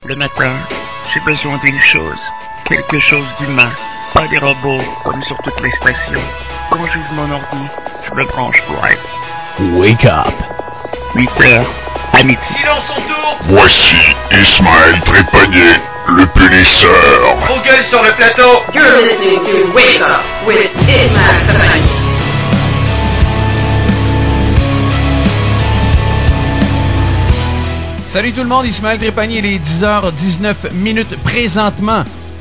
Le matin, j'ai besoin d'une chose, quelque chose d'humain, pas des robots comme sur toutes les stations. Quand j'ouvre mon ordi, je me branche pour être. Wake up. 8h à midi. Silence autour. Voici Ismaël Trépanier, le punisseur. On gueule sur le plateau. You're listening to Wake Up with Ismaël Trépanier. Salut tout le monde, Ismaël Trépanier, il est 10h19 présentement.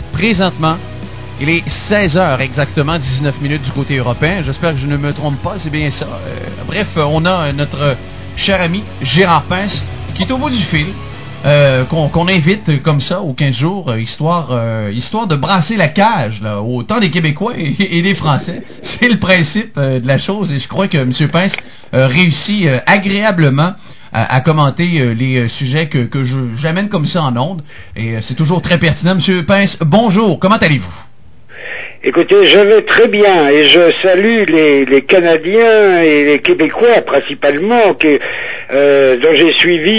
Il est 16h exactement, 19 minutes du côté européen. J'espère que je ne me trompe pas, c'est bien ça. Bref, on a notre cher ami Gérard Pince qui est au bout du fil, qu'on invite comme ça aux 15 jours, histoire de brasser la cage là, autant des Québécois et des Français. C'est le principe de la chose et je crois que M. Pince réussit agréablement à commenter les sujets que j'amène comme ça en ondes. Et c'est toujours très pertinent. Monsieur Pince, bonjour, comment allez-vous? Écoutez, je vais très bien et je salue les Canadiens et les Québécois principalement dont j'ai suivi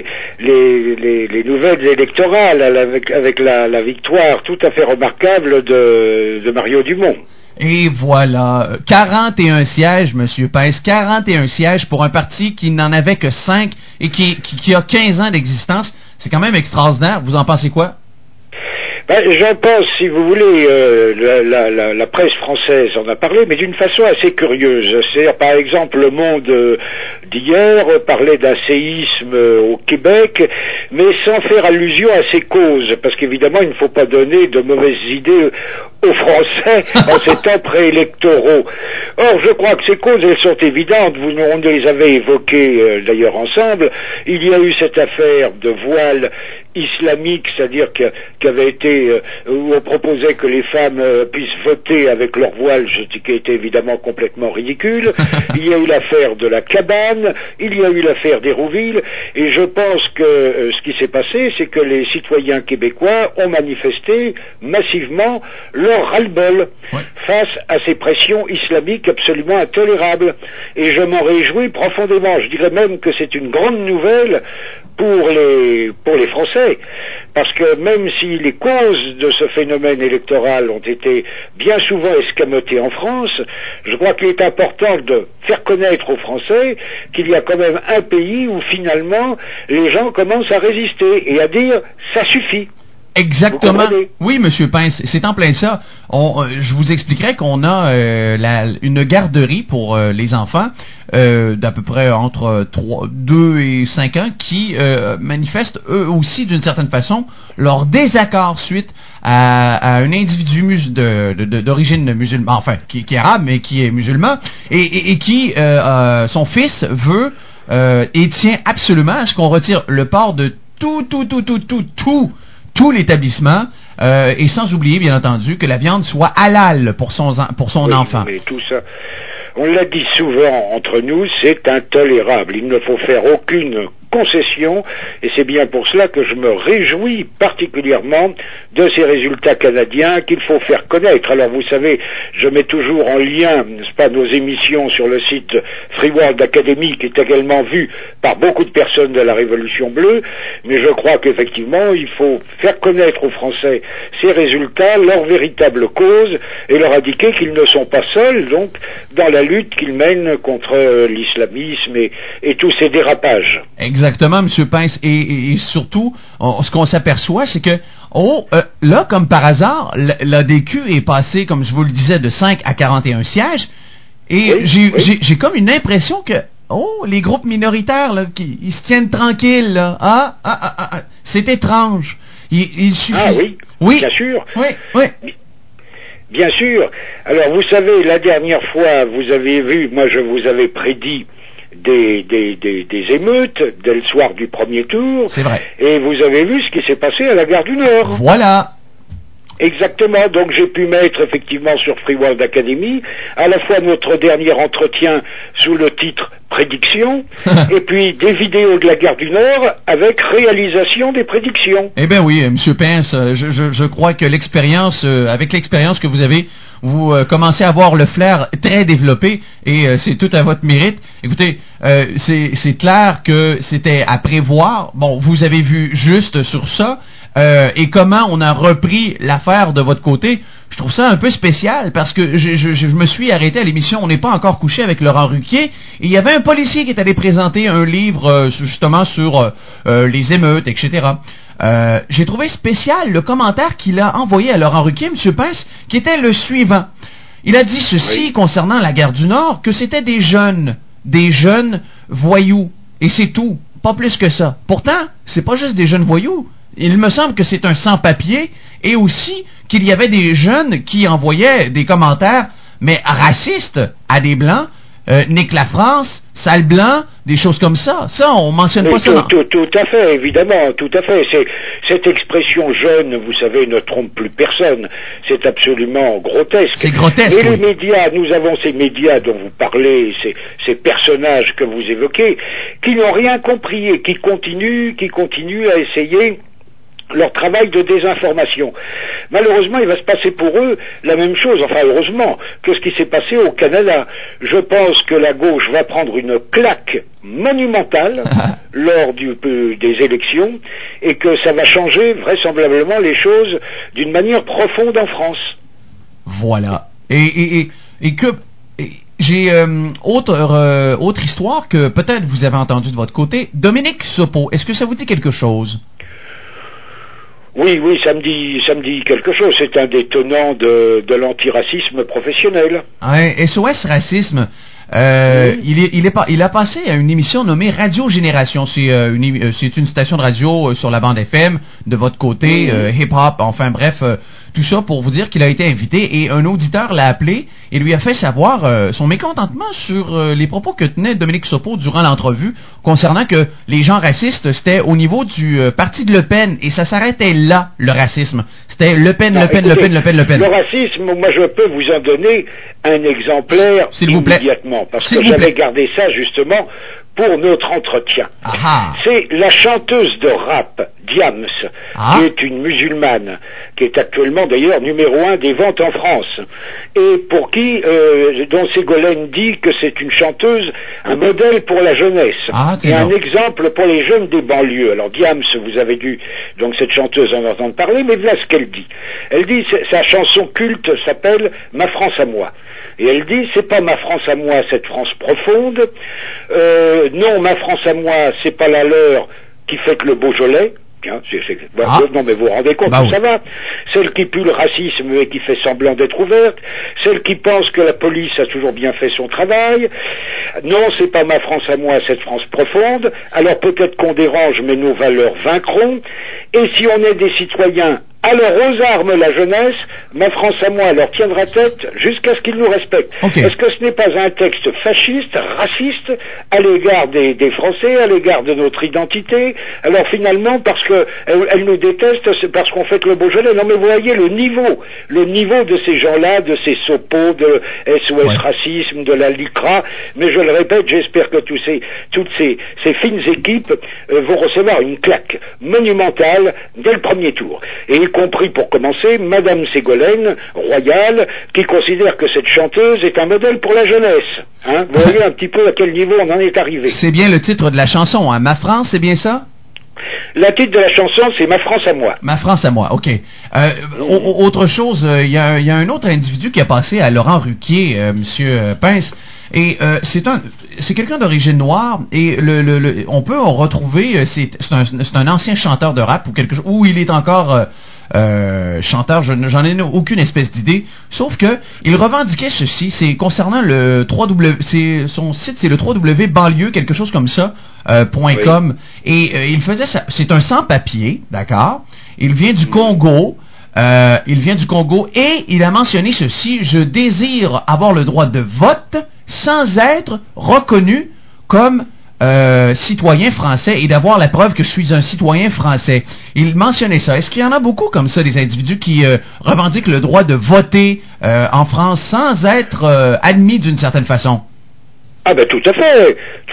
les nouvelles électorales avec la victoire tout à fait remarquable de Mario Dumont. Et voilà, 41 sièges, Monsieur Pince, 41 sièges pour un parti qui n'en avait que 5 et qui a 15 ans d'existence. C'est quand même extraordinaire. Vous en pensez quoi? J'en pense, si vous voulez, la presse française en a parlé, mais d'une façon assez curieuse. C'est-à-dire, par exemple, Le Monde d'hier parlait d'un séisme au Québec, mais sans faire allusion à ses causes, parce qu'évidemment, il ne faut pas donner de mauvaises idées aux Français en ces temps préélectoraux. Or, je crois que ces causes, elles sont évidentes. On les avait évoquées d'ailleurs ensemble. Il y a eu cette affaire de voile islamique, c'est-à-dire qu'avait été où on proposait que les femmes puissent voter avec leur voile, ce qui était évidemment complètement ridicule. Il y a eu l'affaire de la cabane, il y a eu l'affaire d'Hérouville, et je pense que ce qui s'est passé, c'est que les citoyens québécois ont manifesté massivement leur ras-le-bol face à ces pressions islamiques absolument intolérables. Et je m'en réjouis profondément. Je dirais même que c'est une grande nouvelle pour les Français, parce que même si les causes de ce phénomène électoral ont été bien souvent escamotées en France, je crois qu'il est important de faire connaître aux Français qu'il y a quand même un pays où finalement les gens commencent à résister et à dire ça suffit. Exactement. Oui, Monsieur Pince, c'est en plein ça. Je vous expliquerai qu'on a une garderie pour les enfants d'à peu près entre 2 et 5 ans qui manifestent eux aussi d'une certaine façon leur désaccord suite à un individu d'origine musulmane, enfin qui est arabe mais qui est musulman et qui son fils veut et tient absolument à ce qu'on retire le port de tout l'établissement, et sans oublier, bien entendu, que la viande soit halal pour son enfant. Mais tout ça, on l'a dit souvent entre nous, c'est intolérable. Il ne faut faire aucune concession, et c'est bien pour cela que je me réjouis particulièrement de ces résultats canadiens qu'il faut faire connaître. Alors vous savez, je mets toujours en lien, n'est-ce pas, nos émissions sur le site Free World Academy, qui est également vu par beaucoup de personnes de la Révolution bleue, mais je crois qu'effectivement il faut faire connaître aux Français ces résultats, leur véritable cause, et leur indiquer qu'ils ne sont pas seuls donc dans la lutte qu'ils mènent contre l'islamisme et tous ces dérapages. Exactement, M. Pince. Et surtout, ce qu'on s'aperçoit, c'est que, là, comme par hasard, l'ADQ est passé, comme je vous le disais, de 5 à 41 sièges. Et j'ai comme une impression que, les groupes minoritaires, là, ils se tiennent tranquilles, là. C'est étrange. Il suffit... Oui, bien sûr. Oui. Bien sûr. Alors, vous savez, la dernière fois, vous avez vu, moi, je vous avais prédit des émeutes dès le soir du premier tour. C'est vrai. Et vous avez vu ce qui s'est passé à la gare du Nord. Voilà. Exactement, donc j'ai pu mettre effectivement sur Free World Academy à la fois notre dernier entretien sous le titre prédictions, et puis des vidéos de la guerre du Nord avec réalisation des prédictions. Eh bien oui, M. Pence, je crois que l'expérience, avec l'expérience que vous avez, vous commencez à avoir le flair très développé et c'est tout à votre mérite. Écoutez, c'est clair que c'était à prévoir. Bon, vous avez vu juste sur ça et comment on a repris l'affaire de votre côté. Je trouve ça un peu spécial parce que je me suis arrêté à l'émission On n'est pas encore couché avec Laurent Ruquier et il y avait un policier qui est allé présenter un livre justement sur les émeutes, etc. J'ai trouvé spécial le commentaire qu'il a envoyé à Laurent Ruquier, M. Pence, qui était le suivant. Il a dit ceci concernant la guerre du Nord, que c'était des jeunes voyous, et c'est tout, pas plus que ça. Pourtant, c'est pas juste des jeunes voyous. Il me semble que c'est un sans-papier, et aussi qu'il y avait des jeunes qui envoyaient des commentaires, mais racistes, à des Blancs, nique la France, sale blanc, des choses comme ça. Ça, on mentionne pas ça. Tout à fait, évidemment, tout à fait. Cette expression jeune, vous savez, ne trompe plus personne. C'est absolument grotesque. C'est grotesque. Mais les médias, nous avons ces médias dont vous parlez, ces personnages que vous évoquez, qui n'ont rien compris et qui continuent à essayer leur travail de désinformation. Malheureusement, il va se passer pour eux la même chose, enfin heureusement, que ce qui s'est passé au Canada. Je pense que la gauche va prendre une claque monumentale lors des élections et que ça va changer vraisemblablement les choses d'une manière profonde en France. Voilà. Et que... J'ai autre histoire que peut-être vous avez entendu de votre côté. Dominique Sopo, est-ce que ça vous dit quelque chose? Oui, ça me dit quelque chose. C'est un des tenants de l'antiracisme professionnel. Ouais, SOS Racisme. Il a passé à une émission nommée Radio Génération. C'est une station de radio sur la bande FM de votre côté, hip-hop, enfin bref, tout ça pour vous dire qu'il a été invité et un auditeur l'a appelé et lui a fait savoir son mécontentement sur les propos que tenait Dominique Sopo durant l'entrevue concernant que les gens racistes, c'était au niveau du parti de Le Pen et ça s'arrêtait là, le racisme. C'était Le Pen. Le racisme, moi je peux vous en donner un exemplaire immédiatement, parce que j'avais gardé ça justement pour notre entretien. C'est la chanteuse de rap, Diams, qui est une musulmane, qui est actuellement d'ailleurs numéro 1 des ventes en France, et pour qui, dont Ségolène dit que c'est une chanteuse, un modèle pour la jeunesse, et un exemple pour les jeunes des banlieues. Alors Diams, vous avez dû, donc cette chanteuse en entendre parler, mais voilà ce qu'elle dit. Elle dit, sa chanson culte s'appelle « Ma France à moi ». Et elle dit, c'est pas ma France à moi, cette France profonde, non, ma France à moi, c'est pas la leur qui fête le Beaujolais. Non mais vous vous rendez compte où ça va. Celle qui pue le racisme et qui fait semblant d'être ouverte, celle qui pense que la police a toujours bien fait son travail. Non, c'est pas ma France à moi, cette France profonde. Alors peut-être qu'on dérange, mais nos valeurs vaincront. Et si on est des citoyens, alors aux armes la jeunesse, ma France à moi leur tiendra tête jusqu'à ce qu'ils nous respectent. Est-ce que ce n'est pas un texte fasciste, raciste, à l'égard des Français, à l'égard de notre identité? Alors finalement, parce que elle nous déteste, c'est parce qu'on fête le Beaujolais. Non mais vous voyez le niveau de ces gens-là, de ces sopos, de SOS Racisme, de la LICRA, mais je le répète, j'espère que toutes ces fines équipes vont recevoir une claque monumentale dès le premier tour. Et y compris, pour commencer, Madame Ségolène Royal, qui considère que cette chanteuse est un modèle pour la jeunesse. Vous voyez un petit peu à quel niveau on en est arrivé. C'est bien le titre de la chanson, Ma France, c'est bien ça? Le titre de la chanson, c'est Ma France à moi. Ma France à moi, ok. Autre chose, il y a un autre individu qui a passé à Laurent Ruquier, Monsieur Pence, et c'est quelqu'un d'origine noire, et on peut en retrouver, c'est un ancien chanteur de rap ou quelque chose, ou il est encore chanteur, j'en ai aucune espèce d'idée, sauf que il revendiquait ceci, c'est concernant le 3W, son site c'est le 3W banlieue, quelque chose comme ça, .com, et il faisait ça, c'est un sans-papier, d'accord, il vient du Congo, et il a mentionné ceci: je désire avoir le droit de vote sans être reconnu comme citoyen français et d'avoir la preuve que je suis un citoyen français. Il mentionnait ça. Est-ce qu'il y en a beaucoup comme ça, des individus qui revendiquent le droit de voter en France sans être admis d'une certaine façon? Ah ben tout à fait.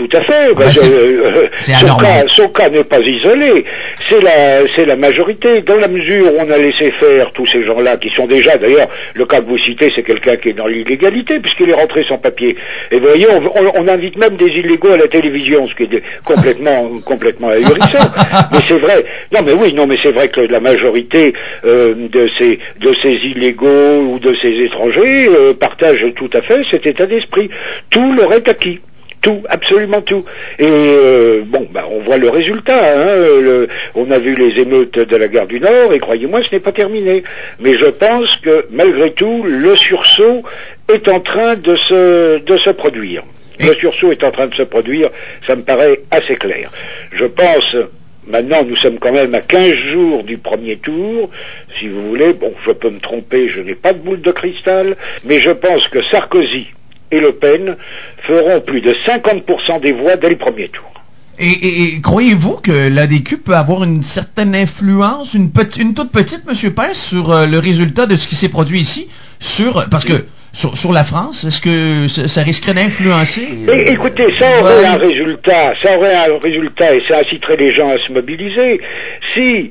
Son cas n'est pas isolé. C'est la majorité. Dans la mesure où on a laissé faire tous ces gens-là qui sont déjà, d'ailleurs, le cas que vous citez, c'est quelqu'un qui est dans l'illégalité puisqu'il est rentré sans papier. Et vous voyez, on invite même des illégaux à la télévision, ce qui est complètement ahurissant. Mais c'est vrai. Non mais c'est vrai que la majorité de ces illégaux ou de ces étrangers partagent tout à fait cet état d'esprit. Tout leur est acquis. Tout, absolument tout. Et on voit le résultat. On a vu les émeutes de la gare du Nord, et croyez-moi, ce n'est pas terminé. Mais je pense que malgré tout, le sursaut est en train de se produire. Le sursaut est en train de se produire, ça me paraît assez clair. Je pense. Maintenant, nous sommes quand même à 15 jours du premier tour, si vous voulez. Bon, je peux me tromper, je n'ai pas de boule de cristal, mais je pense que Sarkozy et Le Pen feront plus de 50% des voix dès le premier tour. Et croyez-vous que l'ADQ peut avoir une certaine influence, une toute petite, M. Pence, sur le résultat de ce qui s'est produit ici, parce que sur la France, est-ce que ça risquerait d'influencer? Écoutez, ça aurait un résultat et ça inciterait les gens à se mobiliser si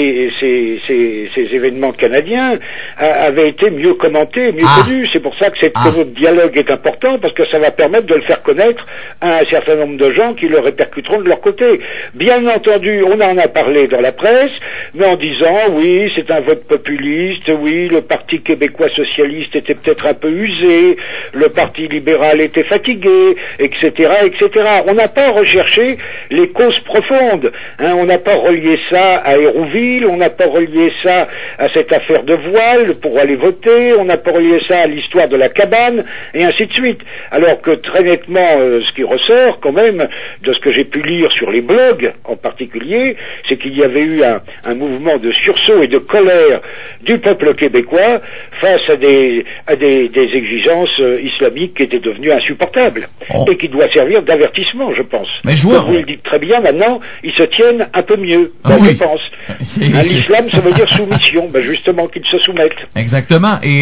ces événements canadiens avaient été mieux commentés, mieux connus. C'est pour ça que ce dialogue est important, parce que ça va permettre de le faire connaître à un certain nombre de gens qui le répercuteront de leur côté. Bien entendu, on en a parlé dans la presse, mais en disant oui, c'est un vote populiste, oui, le Parti québécois socialiste était peut-être un peu usé, le Parti libéral était fatigué, etc., etc. On n'a pas recherché les causes profondes. On n'a pas relié ça à Hérouville, on n'a pas relié ça à cette affaire de voile pour aller voter, on n'a pas relié ça à l'histoire de la cabane, et ainsi de suite. Alors que très nettement, ce qui ressort quand même de ce que j'ai pu lire sur les blogs en particulier, c'est qu'il y avait eu un mouvement de sursaut et de colère du peuple québécois face à des exigences islamiques qui étaient devenues insupportables et qui doit servir d'avertissement, je pense. Mais comme vous le dites très bien, maintenant, ils se tiennent un peu mieux, je pense. L'islam, ça veut dire soumission, justement, qu'ils se soumettent. Exactement. Et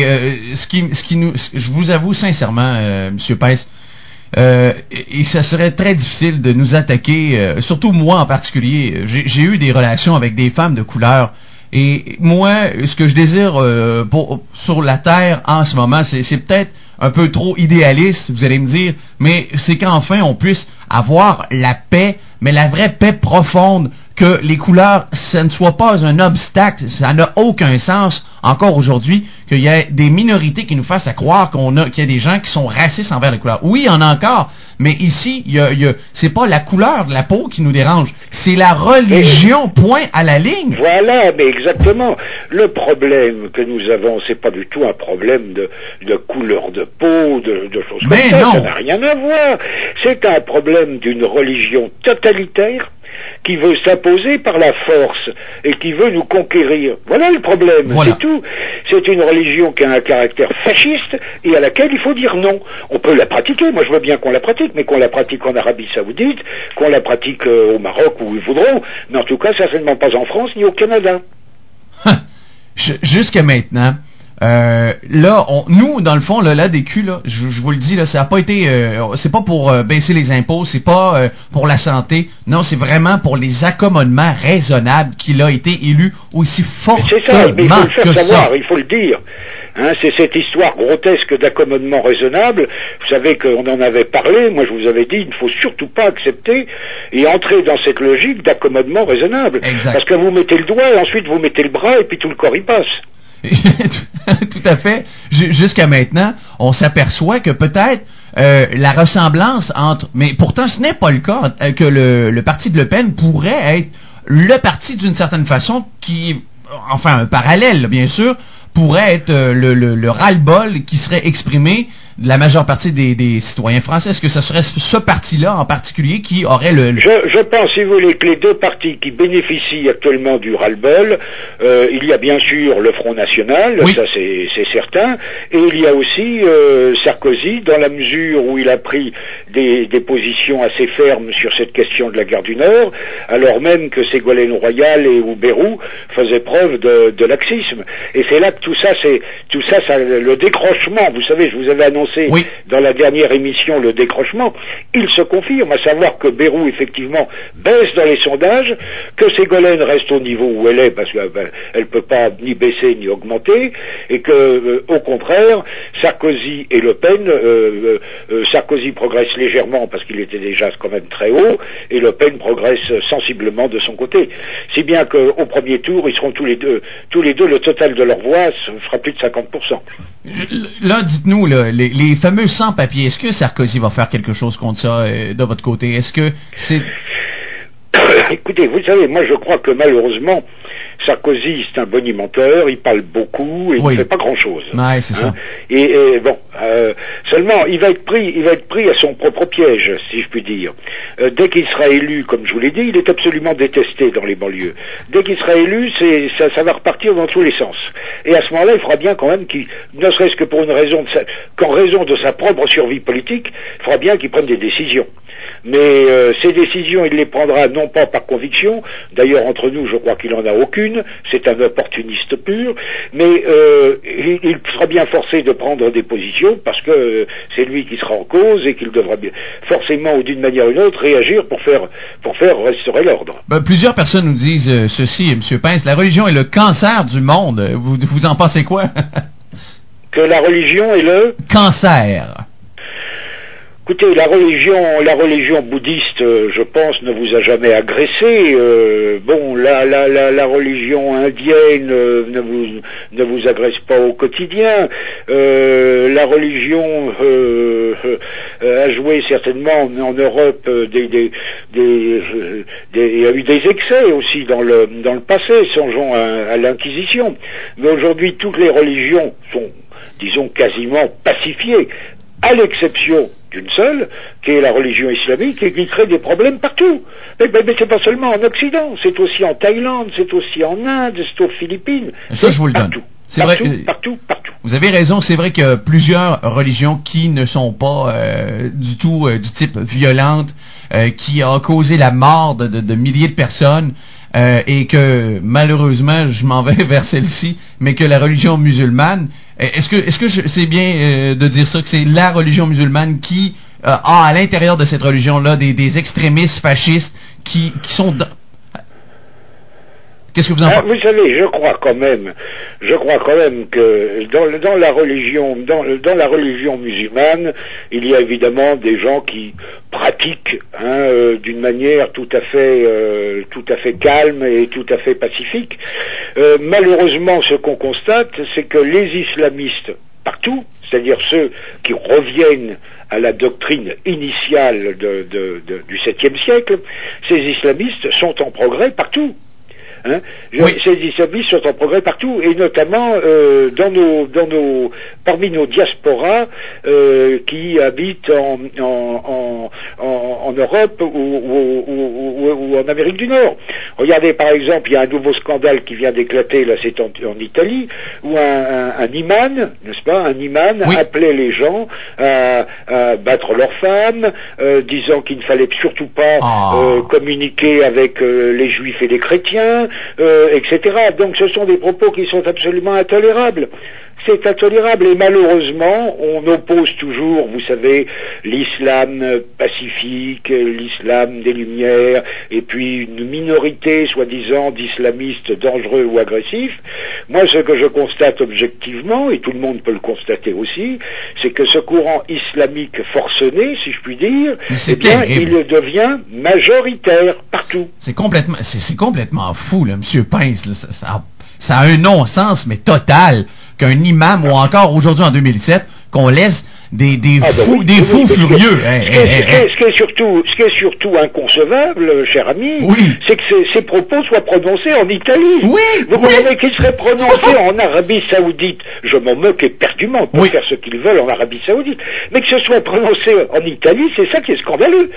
je vous avoue sincèrement, M. Pence, et ça serait très difficile de nous attaquer, surtout moi en particulier. J'ai eu des relations avec des femmes de couleur. Et moi, ce que je désire sur la Terre en ce moment, c'est peut-être un peu trop idéaliste, vous allez me dire, mais c'est qu'enfin on puisse avoir la paix, mais la vraie paix profonde, que les couleurs, ça ne soit pas un obstacle, ça n'a aucun sens, encore aujourd'hui, qu'il y ait des minorités qui nous fassent à croire qu'il y a des gens qui sont racistes envers les couleurs. Oui, il y en a encore, mais ici, c'est pas la couleur de la peau qui nous dérange, c'est la religion, point à la ligne. Voilà, mais exactement. Le problème que nous avons, c'est pas du tout un problème de couleur de peau, de choses comme ça, ça n'a rien à voir. C'est un problème d'une religion totalitaire qui veut s'imposer par la force et qui veut nous conquérir. Voilà le problème, c'est tout. C'est une religion qui a un caractère fasciste et à laquelle il faut dire non. On peut la pratiquer, moi je veux bien qu'on la pratique, mais qu'on la pratique en Arabie Saoudite, qu'on la pratique au Maroc où ils voudront, mais en tout cas certainement pas en France ni au Canada. Jusqu'à maintenant, nous, dans le fond, l'ADQ, je vous le dis, ça n'a pas été, c'est pas pour baisser les impôts, c'est pas pour la santé, non, c'est vraiment pour les accommodements raisonnables qu'il a été élu aussi fortement que ça. Mais il faut le faire savoir, il faut le dire. C'est cette histoire grotesque d'accommodement raisonnable. Vous savez qu'on en avait parlé, moi je vous avais dit, il ne faut surtout pas accepter et entrer dans cette logique d'accommodement raisonnable. Exact. Parce que vous mettez le doigt et ensuite vous mettez le bras et puis tout le corps y passe. Tout à fait. Jusqu'à maintenant, on s'aperçoit que peut-être la ressemblance entre... Mais pourtant, ce n'est pas le cas, que le parti de Le Pen pourrait être le parti d'une certaine façon qui... Enfin, un parallèle, bien sûr, pourrait être le ras-le-bol qui serait exprimé de la majeure partie des citoyens français. Est-ce que ce serait ce parti-là en particulier qui aurait Je pense, si vous voulez, que les deux partis qui bénéficient actuellement du ras-le-bol, il y a bien sûr le Front National, ça c'est certain, et il y a aussi Sarkozy, dans la mesure où il a pris des positions assez fermes sur cette question de la gare du Nord, alors même que Ségolène Royal et Bayrou faisaient preuve de laxisme. Et c'est là que tout ça, le décrochement, vous savez, je vous avais annoncé annoncé dans la dernière émission le décrochement, il se confirme, à savoir que Bayrou, effectivement, baisse dans les sondages, que Ségolène reste au niveau où elle est, parce qu'elle ne peut pas ni baisser ni augmenter, et que, au contraire, Sarkozy et Le Pen, Sarkozy progresse légèrement parce qu'il était déjà quand même très haut, et Le Pen progresse sensiblement de son côté. Si bien qu'au premier tour, ils seront tous les deux, le total de leurs voix fera plus de 50%. Là, dites-nous, là, les fameux sans-papiers, est-ce que Sarkozy va faire quelque chose contre ça de votre côté? Est-ce que c'est... Écoutez, vous savez, moi je crois que malheureusement, Sarkozy c'est un bonimenteur, il parle beaucoup et il ne fait pas grand-chose. Ouais, c'est ça. Et bon, seulement il va être pris à son propre piège, si je puis dire. Dès qu'il sera élu, comme je vous l'ai dit, il est absolument détesté dans les banlieues. Dès qu'il sera élu, ça va repartir dans tous les sens. Et à ce moment-là, il faudra bien quand même qu'il, ne serait-ce que pour qu'en raison de sa propre survie politique, il faudra bien qu'il prenne des décisions. Mais ces décisions, il les prendra non pas par conviction, d'ailleurs entre nous je crois qu'il n'en a aucune, c'est un opportuniste pur, mais il sera bien forcé de prendre des positions parce que c'est lui qui sera en cause et qu'il devra bien, forcément ou d'une manière ou d'une autre réagir pour faire restaurer l'ordre. Plusieurs personnes nous disent ceci, M. Pence, la religion est le cancer du monde, vous en pensez quoi? Que la religion est le cancer. Écoutez, la religion bouddhiste, je pense, ne vous a jamais agressé. Bon, la religion indienne ne vous agresse pas au quotidien. La religion a joué certainement en Europe il y a eu des excès aussi dans le passé. Songeons à l'Inquisition. Mais aujourd'hui, toutes les religions sont, disons, quasiment pacifiées, à l'exception d'une seule, qui est la religion islamique, et qui crée des problèmes partout. Mais c'est pas seulement en Occident, c'est aussi en Thaïlande, c'est aussi en Inde, c'est aux Philippines. Ça, je vous le donne. C'est partout, vrai, partout. Vous avez raison, c'est vrai qu'il y a plusieurs religions qui ne sont pas du tout du type violente, qui a causé la mort de milliers de personnes, et que malheureusement, je m'en vais vers celle-ci, mais que la religion musulmane, est-ce que c'est bien de dire ça, que c'est la religion musulmane qui a à l'intérieur de cette religion-là des extrémistes fascistes qui sont... Qu'est-ce que vous en pensez? Vous savez, je crois quand même que dans la religion musulmane, il y a évidemment des gens qui pratiquent d'une manière tout à fait calme et tout à fait pacifique. Malheureusement, ce qu'on constate, c'est que les islamistes partout, c'est-à-dire ceux qui reviennent à la doctrine initiale du 7e siècle, ces islamistes sont en progrès partout. Ces islamistes sont en progrès partout, et notamment parmi nos diasporas qui habitent en Europe ou en Amérique du Nord. Regardez par exemple, il y a un nouveau scandale qui vient d'éclater, là c'est en Italie, où un imam, n'est-ce pas, appelait les gens à battre leurs femmes, disant qu'il ne fallait surtout pas communiquer avec les juifs et les chrétiens, etc. Donc ce sont des propos qui sont absolument intolérables. C'est intolérable, et malheureusement on oppose toujours, vous savez, l'islam pacifique, l'islam des Lumières, et puis une minorité soi-disant d'islamistes dangereux ou agressifs. Moi, ce que je constate objectivement, et tout le monde peut le constater aussi, c'est que ce courant islamique forcené, si je puis dire, il devient majoritaire partout. C'est complètement fou, là, M. Pence, là, ça a un non-sens, mais total, qu'un imam, ou encore aujourd'hui en 2007, qu'on laisse des fous furieux. Ce qui est surtout inconcevable, cher ami, c'est que ces propos soient prononcés en Italie. Vous comprenez qu'ils seraient prononcés en Arabie Saoudite. Je m'en moque éperdument pour faire ce qu'ils veulent en Arabie Saoudite. Mais que ce soit prononcé en Italie, c'est ça qui est scandaleux.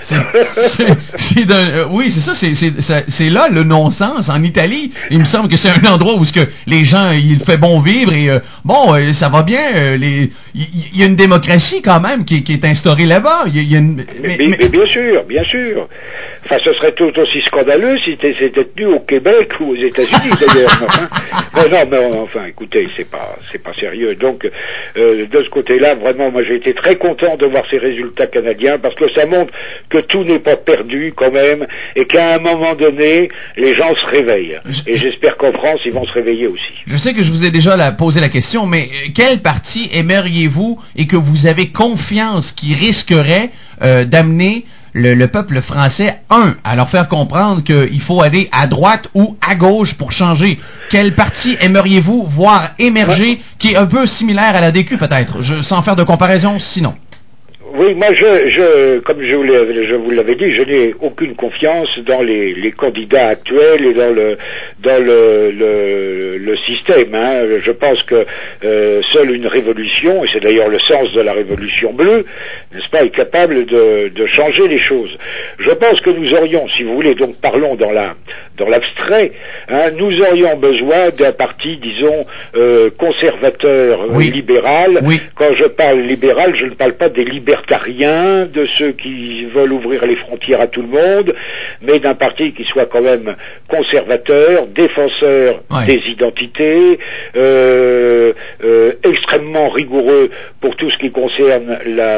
C'est là le non-sens. En Italie, il me semble que c'est un endroit où les gens, il fait bon vivre et ça va bien. Il y a une démocratie démocratie quand même qui est instaurée là-bas. Il y a mais bien sûr, bien sûr. Enfin, ce serait tout aussi scandaleux si c'était tenu au Québec ou aux États-Unis d'ailleurs. Mais enfin, écoutez, c'est pas sérieux. Donc, de ce côté-là, vraiment, moi j'ai été très content de voir ces résultats canadiens parce que ça montre que tout n'est pas perdu quand même et qu'à un moment donné, les gens se réveillent. Et j'espère qu'en France, ils vont se réveiller aussi. Je sais que je vous ai déjà posé la question, mais quel parti aimeriez-vous et que vous avez confiance qui risquerait d'amener le peuple français, à leur faire comprendre qu'il faut aller à droite ou à gauche pour changer? Quel parti aimeriez-vous voir émerger qui est un peu similaire à la DQ peut-être, sans faire de comparaison sinon? Oui, moi, comme je vous l'avais dit, je n'ai aucune confiance dans les candidats actuels et dans le système. Hein. Je pense que seule une révolution, et c'est d'ailleurs le sens de la révolution bleue, n'est-ce pas, est capable de changer les choses. Je pense que nous aurions, si vous voulez, donc parlons dans l'abstrait, hein, nous aurions besoin d'un parti, disons, conservateur, libéral. Oui. Quand je parle libéral, je ne parle pas des libertariens, de ceux qui veulent ouvrir les frontières à tout le monde, mais d'un parti qui soit quand même conservateur, défenseur des identités, extrêmement rigoureux pour tout ce qui concerne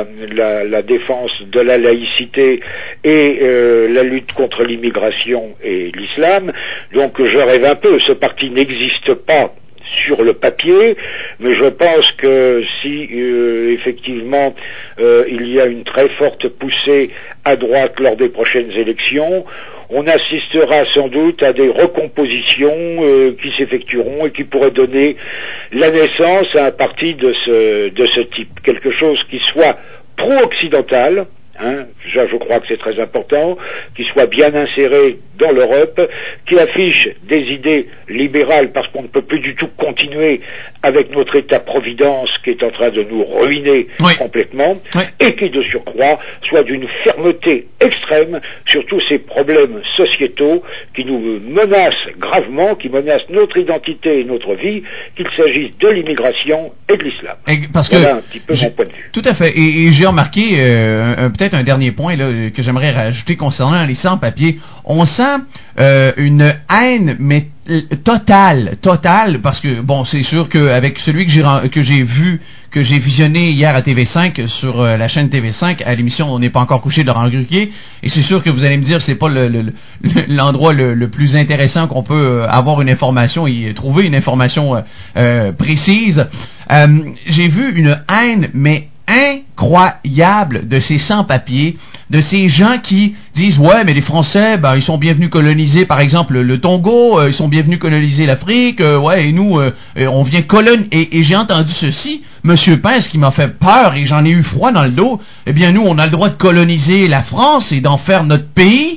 la défense de la laïcité et la lutte contre l'immigration et l'islam. Donc je rêve un peu, ce parti n'existe pas sur le papier, mais je pense que si effectivement il y a une très forte poussée à droite lors des prochaines élections, on assistera sans doute à des recompositions qui s'effectueront et qui pourraient donner la naissance à un parti de ce type, quelque chose qui soit pro-occidental. Hein, je crois que c'est très important, qu'il soit bien inséré dans l'Europe, qui affiche des idées libérales parce qu'on ne peut plus du tout continuer avec notre État-providence qui est en train de nous ruiner complètement, et qui de surcroît soit d'une fermeté extrême sur tous ces problèmes sociétaux qui nous menacent gravement, qui menacent notre identité et notre vie, qu'il s'agisse de l'immigration et de l'islam. Voilà un petit peu mon point de vue. Tout à fait, et j'ai remarqué peut-être un dernier point là, que j'aimerais rajouter concernant les sans-papiers. On sent une haine, mais totale, parce que bon, c'est sûr qu'avec celui que j'ai visionné hier à TV5 sur la chaîne TV5 à l'émission On n'est pas encore couché de Laurent Ruquier, et c'est sûr que vous allez me dire c'est pas l'endroit le plus intéressant qu'on peut avoir une information et trouver une information précise. J'ai vu une haine, mais incroyable de ces sans-papiers, de ces gens qui disent ouais mais les Français ils sont bienvenus coloniser par exemple le Togo, ils sont bienvenus coloniser l'Afrique, et nous on vient coloniser, et j'ai entendu ceci, Monsieur Pence, qui m'a fait peur et j'en ai eu froid dans le dos. Eh bien nous on a le droit de coloniser la France et d'en faire notre pays.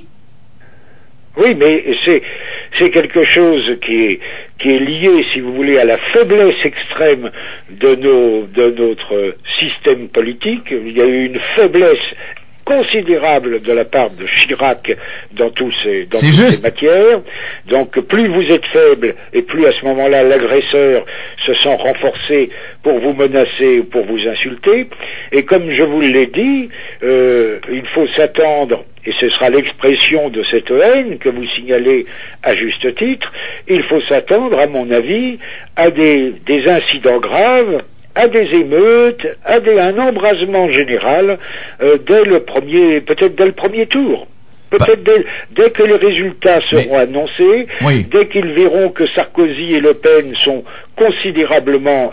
Oui, mais c'est quelque chose qui est lié, si vous voulez, à la faiblesse extrême de notre système politique. Il y a eu une faiblesse considérable de la part de Chirac dans toutes ces matières. Donc plus vous êtes faible et plus à ce moment-là l'agresseur se sent renforcé pour vous menacer ou pour vous insulter. Et comme je vous l'ai dit, il faut s'attendre, et ce sera l'expression de cette haine que vous signalez à juste titre, il faut s'attendre, à mon avis, à des incidents graves, à des émeutes, à un embrasement général peut-être dès le premier tour. Peut-être dès que les résultats seront annoncés, dès qu'ils verront que Sarkozy et Le Pen sont considérablement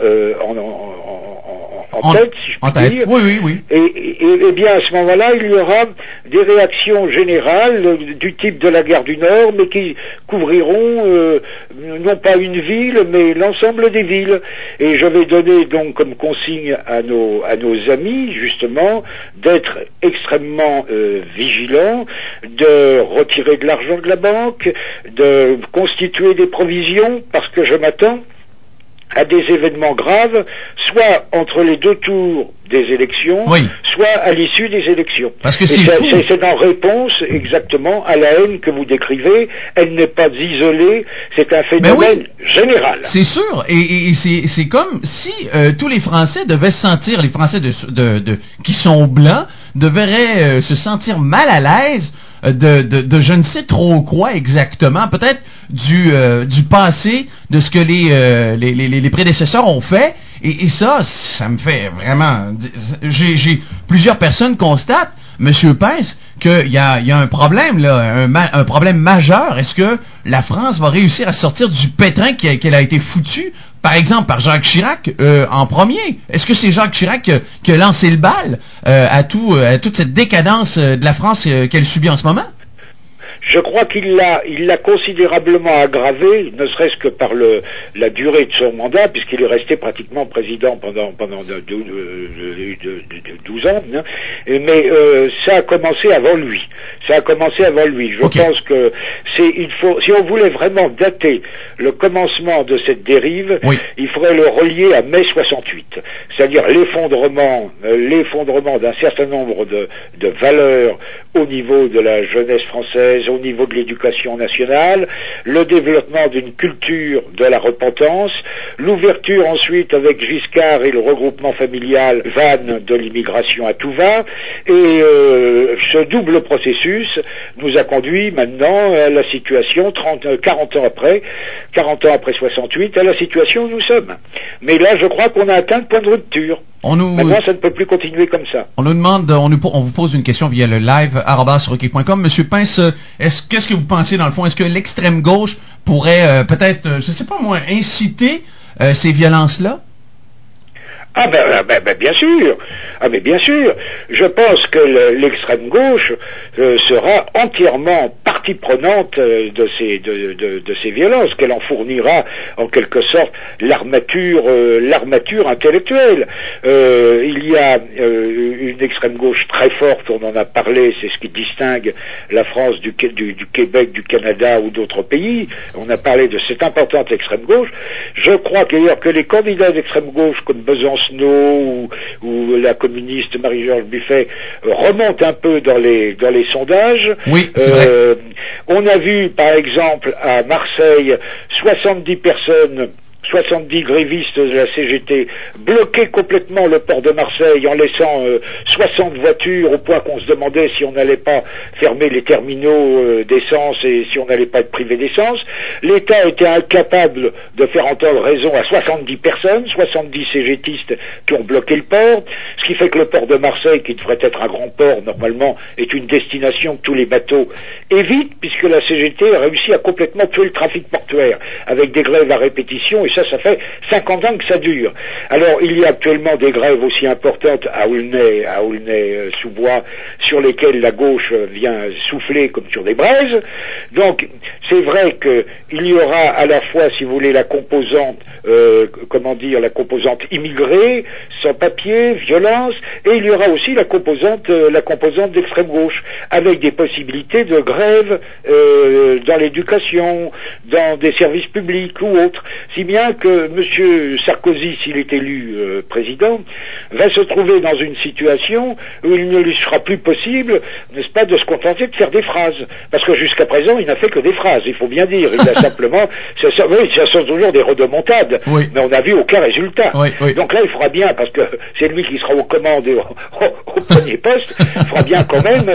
en tête, si je puis dire. Oui. Et bien à ce moment-là, il y aura des réactions générales du type de la guerre du Nord, mais qui couvriront non pas une ville, mais l'ensemble des villes. Et je vais donner donc comme consigne à nos amis, justement, d'être extrêmement vigilants, de retirer de l'argent de la banque, de constituer des provisions, parce que je m'attends à des événements graves, soit entre les deux tours des élections, oui, soit à l'issue des élections. Parce que c'est en réponse exactement à la haine que vous décrivez. Elle n'est pas isolée, c'est un phénomène général. C'est sûr, et c'est comme si tous les Français devaient se sentir, les Français qui sont blancs, devraient se sentir mal à l'aise de je ne sais trop quoi exactement, peut-être du passé, de ce que les prédécesseurs ont fait, et ça me fait vraiment... J'ai plusieurs personnes constatent, Monsieur Pence, qu'il y a un problème là, un problème majeur. Est-ce que la France va réussir à sortir du pétrin qu'elle a été foutue, par exemple, par Jacques Chirac en premier? Est-ce que c'est Jacques Chirac qui a lancé le bal à toute cette décadence de la France qu'elle subit en ce moment? Je crois qu'il l'a considérablement aggravé, ne serait-ce que par la durée de son mandat, puisqu'il est resté pratiquement président pendant 12 ans. Hein. Mais ça a commencé avant lui. Je pense que si on voulait vraiment dater le commencement de cette dérive, il faudrait le relier à mai 68, c'est-à-dire l'effondrement d'un certain nombre de valeurs au niveau de la jeunesse française, au niveau de l'éducation nationale, le développement d'une culture de la repentance, l'ouverture ensuite avec Giscard et le regroupement familial vanne de l'immigration à tout va, et ce double processus nous a conduit maintenant à la situation 40 ans après 68, à la situation où nous sommes. Mais là, je crois qu'on a atteint le point de rupture. Maintenant, ça ne peut plus continuer comme ça. On nous demande, on vous pose une question via le live @rocky.com. Monsieur Pence, qu'est-ce que vous pensez dans le fond? Est-ce que l'extrême gauche pourrait peut-être, je sais pas moi, inciter ces violences-là? Ah bien sûr. Bien sûr. Je pense que l'extrême gauche sera entièrement partie prenante de ces violences, qu'elle en fournira en quelque sorte l'armature intellectuelle. Il y a une extrême gauche très forte, on en a parlé, c'est ce qui distingue la France du Québec, du Canada ou d'autres pays. On a parlé de cette importante extrême gauche. Je crois d'ailleurs que les candidats d'extrême gauche comme Besançon ou la communiste Marie-Georges Buffet remontent un peu dans les sondages. Oui, c'est vrai. On a vu par exemple à Marseille 70 grévistes de la CGT bloquaient complètement le port de Marseille en laissant 60 voitures, au point qu'on se demandait si on n'allait pas fermer les terminaux d'essence et si on n'allait pas être privé d'essence. L'État était incapable de faire entendre raison à 70 personnes, 70 CGTistes qui ont bloqué le port, ce qui fait que le port de Marseille, qui devrait être un grand port normalement, est une destination que tous les bateaux évitent, puisque la CGT a réussi à complètement tuer le trafic portuaire avec des grèves à répétition, et ça fait 50 ans que ça dure. Alors, il y a actuellement des grèves aussi importantes à Aulnay-sous-Bois, sur lesquelles la gauche vient souffler comme sur des braises. Donc, c'est vrai qu'il y aura à la fois, si vous voulez, la composante, la composante immigrée, sans papier, violence, et il y aura aussi la composante d'extrême gauche, avec des possibilités de grève dans l'éducation, dans des services publics ou autres, si bien que M. Sarkozy, s'il est élu président, va se trouver dans une situation où il ne lui sera plus possible, n'est-ce pas, de se contenter de faire des phrases. Parce que jusqu'à présent, il n'a fait que des phrases, il faut bien dire. Il a simplement... ça sont toujours des rodomontades, mais on n'a vu aucun résultat. Donc là, il faudra bien, parce que c'est lui qui sera aux commandes et au premier poste, il faudra bien quand même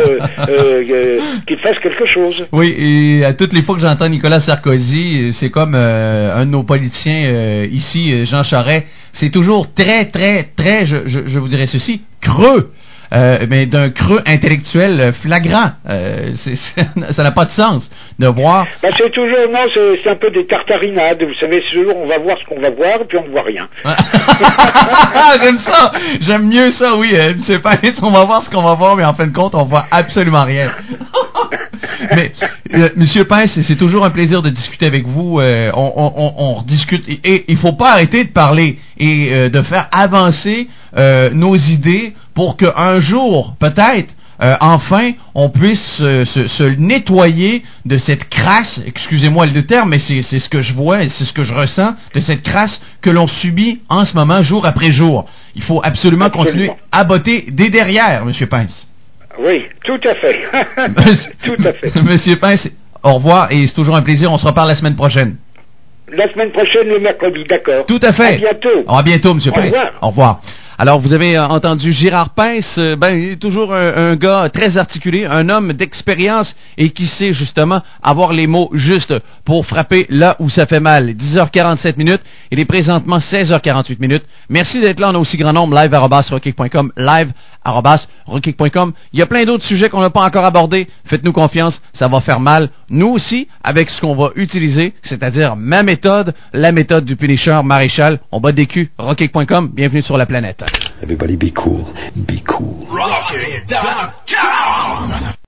qu'il fasse quelque chose. Oui, et à toutes les fois que j'entends Nicolas Sarkozy, c'est comme un de nos politiciens ici, Jean Charest, c'est toujours très, je vous dirais ceci, creux. Mais d'un creux intellectuel flagrant. Ça n'a pas de sens de voir. C'est toujours, non, c'est un peu des tartarinades. Vous savez, c'est toujours, on va voir ce qu'on va voir, puis on ne voit rien. J'aime ça. J'aime mieux ça, oui. C'est pas, on va voir ce qu'on va voir, mais en fin de compte, on voit absolument rien. Mais, Monsieur Pence, c'est toujours un plaisir de discuter avec vous. On rediscute. Et il faut pas arrêter de parler et de faire avancer nos idées pour qu'un jour, peut-être, enfin on puisse se nettoyer de cette crasse, excusez-moi le terme, mais c'est ce que je vois et c'est ce que je ressens, de cette crasse que l'on subit en ce moment, jour après jour. Il faut absolument continuer à botter des derrière, M. Pince. Oui, tout à fait. Tout à fait. Monsieur Pince, au revoir et c'est toujours un plaisir. On se reparle la semaine prochaine. La semaine prochaine, le mercredi, d'accord. Tout à fait. À bientôt. À bientôt, M. Pince. Au revoir. Au revoir. Alors, vous avez entendu Gérard Pince, il est toujours un gars très articulé, un homme d'expérience et qui sait justement avoir les mots justes pour frapper là où ça fait mal. 10h47 minutes, il est présentement 16h48 minutes. Merci d'être là en aussi grand nombre, live@rockkick.com, live@rockkick.com. Il y a plein d'autres sujets qu'on n'a pas encore abordés. Faites-nous confiance, ça va faire mal. Nous aussi, avec ce qu'on va utiliser, c'est-à-dire ma méthode, la méthode du Punisher Maréchal. On bat des culs, rockkick.com. Bienvenue sur la planète. Everybody be cool. Be cool. Rockkick.com.